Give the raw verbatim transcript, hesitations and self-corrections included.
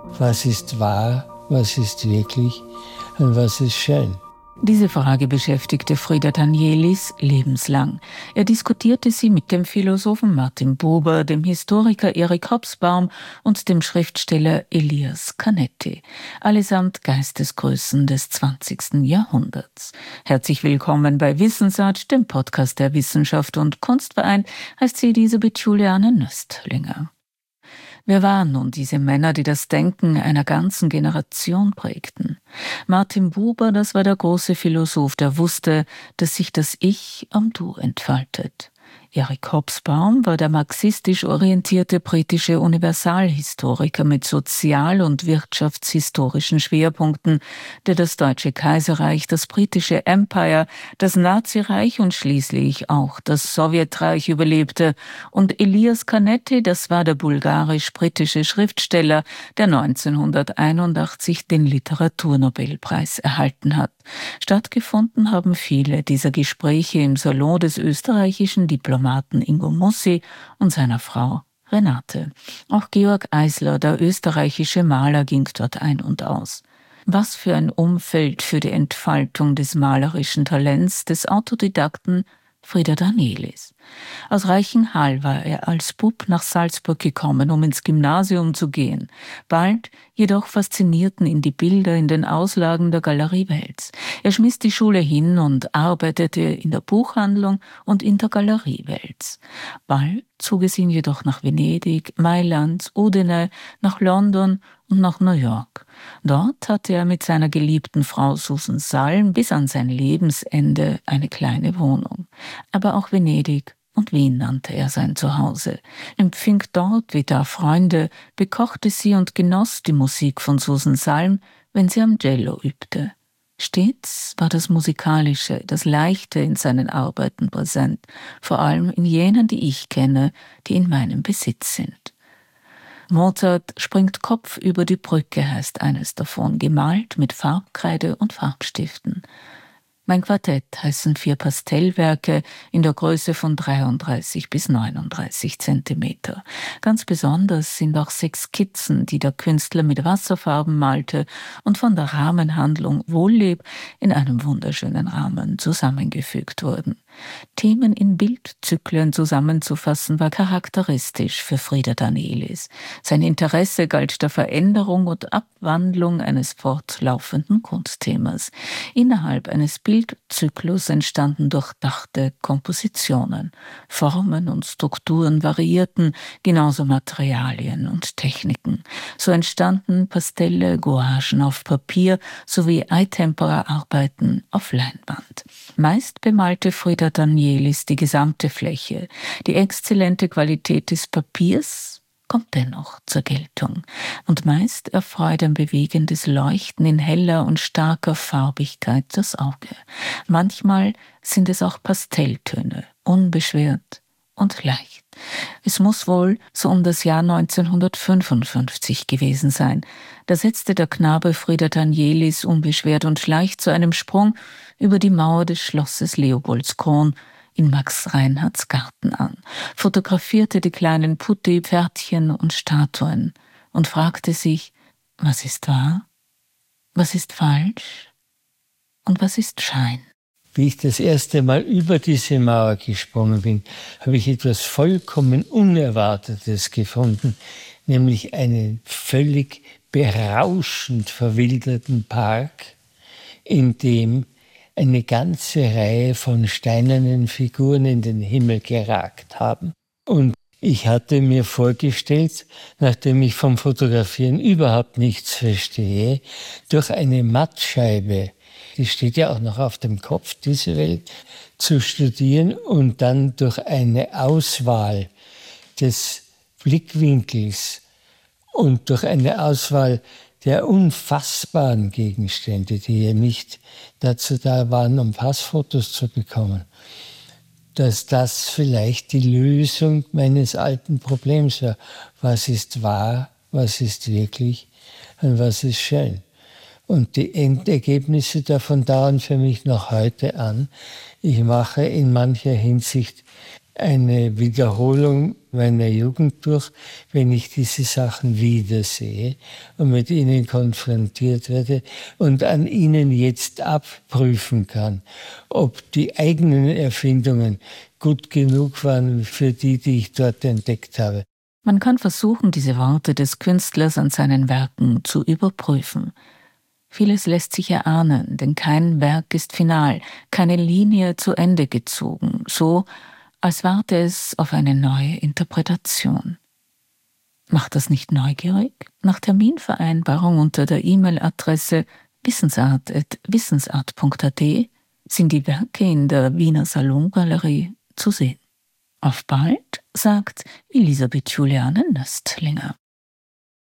Was ist wahr, was ist wirklich und was ist schön? Diese Frage beschäftigte Frida Danieliss lebenslang. Er diskutierte sie mit dem Philosophen Martin Buber, dem Historiker Erik Hobsbawm und dem Schriftsteller Elias Canetti, allesamt Geistesgrößen des zwanzigsten Jahrhunderts. Herzlich willkommen bei Wissensart, dem Podcast der Wissenschaft und Kunstverein, heißt sie Elisabeth Juliane Nöstlinger. Wer waren nun diese Männer, die das Denken einer ganzen Generation prägten? Martin Buber, das war der große Philosoph, der wusste, dass sich das Ich am Du entfaltet. Erik Hobsbawm war der marxistisch orientierte britische Universalhistoriker mit sozial- und wirtschaftshistorischen Schwerpunkten, der das Deutsche Kaiserreich, das britische Empire, das Nazireich und schließlich auch das Sowjetreich überlebte. Und Elias Canetti, das war der bulgarisch-britische Schriftsteller, der neunzehnhunderteinundachtzig den Literaturnobelpreis erhalten hat. Stattgefunden haben viele dieser Gespräche im Salon des österreichischen Diplomaten Ingo Mussi und seiner Frau Renate. Auch Georg Eisler, der österreichische Maler, ging dort ein und aus. Was für ein Umfeld für die Entfaltung des malerischen Talents des Autodidakten Frida Danieliss. Aus Reichenhall war er als Bub nach Salzburg gekommen, um ins Gymnasium zu gehen. Bald jedoch faszinierten ihn die Bilder in den Auslagen der Galerie Wels. Er schmiss die Schule hin und arbeitete in der Buchhandlung und in der Galerie Wels. Bald zog es ihn jedoch nach Venedig, Mailand, Udine, nach London und nach New York. Dort hatte er mit seiner geliebten Frau Susan Salm bis an sein Lebensende eine kleine Wohnung. Aber auch Venedig und Wien nannte er sein Zuhause, empfing dort wie da Freunde, bekochte sie und genoss die Musik von Susan Salm, wenn sie am Cello übte. Stets war das Musikalische, das Leichte in seinen Arbeiten präsent, vor allem in jenen, die ich kenne, die in meinem Besitz sind. Mozart springt Kopf über die Brücke, heißt eines davon, gemalt mit Farbkreide und Farbstiften. Mein Quartett heißen vier Pastellwerke in der Größe von dreiunddreißig bis neununddreißig Zentimeter. Ganz besonders sind auch sechs Skizzen, die der Künstler mit Wasserfarben malte und von der Rahmenhandlung Wohlleb in einem wunderschönen Rahmen zusammengefügt wurden. Themen in Bildzyklen zusammenzufassen, war charakteristisch für Frida Danieliss. Sein Interesse galt der Veränderung und Abwandlung eines fortlaufenden Kunstthemas. Innerhalb eines Bildzyklus entstanden durchdachte Kompositionen. Formen und Strukturen variierten, genauso Materialien und Techniken. So entstanden Pastelle, Gouachen auf Papier sowie Eitempera-Arbeiten auf Leinwand. Meist bemalte Frida Danieliss die gesamte Fläche. Die exzellente Qualität des Papiers kommt dennoch zur Geltung. Und meist erfreut ein bewegendes Leuchten in heller und starker Farbigkeit das Auge. Manchmal sind es auch Pastelltöne, unbeschwert und leicht. Es muss wohl so um das Jahr neunzehnhundertfünfundfünfzig gewesen sein. Da setzte der Knabe Frida Danieliss unbeschwert und leicht zu einem Sprung über die Mauer des Schlosses Leopoldskron in Max Reinhardts Garten an, fotografierte die kleinen Putti, Pferdchen und Statuen und fragte sich, was ist wahr, was ist falsch und was ist Schein? Wie ich das erste Mal über diese Mauer gesprungen bin, habe ich etwas vollkommen Unerwartetes gefunden, nämlich einen völlig berauschend verwilderten Park, in dem eine ganze Reihe von steinernen Figuren in den Himmel geragt haben. Und ich hatte mir vorgestellt, nachdem ich vom Fotografieren überhaupt nichts verstehe, durch eine Mattscheibe, die steht ja auch noch auf dem Kopf, diese Welt, zu studieren und dann durch eine Auswahl des Blickwinkels und durch eine Auswahl der unfassbaren Gegenstände, die ja nicht dazu da waren, um Passfotos zu bekommen, dass das vielleicht die Lösung meines alten Problems war. Was ist wahr, was ist wirklich und was ist schön? Und die Endergebnisse davon dauern für mich noch heute an. Ich mache in mancher Hinsicht eine Wiederholung meiner Jugend durch, wenn ich diese Sachen wiedersehe und mit ihnen konfrontiert werde und an ihnen jetzt abprüfen kann, ob die eigenen Erfindungen gut genug waren für die, die ich dort entdeckt habe. Man kann versuchen, diese Worte des Künstlers an seinen Werken zu überprüfen. Vieles lässt sich erahnen, denn kein Werk ist final, keine Linie zu Ende gezogen, so als warte es auf eine neue Interpretation. Macht das nicht neugierig? Nach Terminvereinbarung unter der E-Mail-Adresse wissensart at wissensart punkt a t sind die Werke in der Wiener Salongalerie zu sehen. Auf bald, sagt Elisabeth Juliane Nöstlinger.